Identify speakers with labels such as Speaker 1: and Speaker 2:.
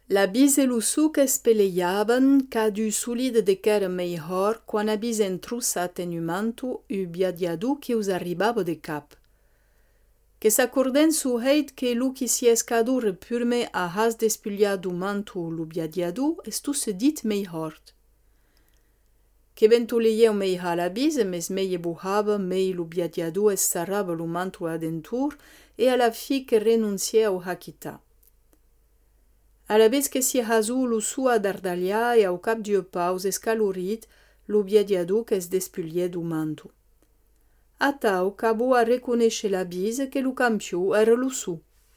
Speaker 1: La bise e lo su che speleiavan ca du solide de ch'era meihor quan a bise entrussat en umantu ubia diadu che us arribava de cap. Che s'accorden su heit che lu chi si escadur purme a has despugliadu mantu l'ubia diadu estu se dit meihort. Che ventuleieu meiha la bise mes meie buhava mei l'ubia diadu es sarrava lu mantu adentur e alla fi che renunzieu hakita. Alla vez che si hasu lu su ad ardalia e au cap dieu paus escalorit l'ubia diadu che es despulie du mantu. Atau cabo a reconesce la bise che lu campiu era lu su.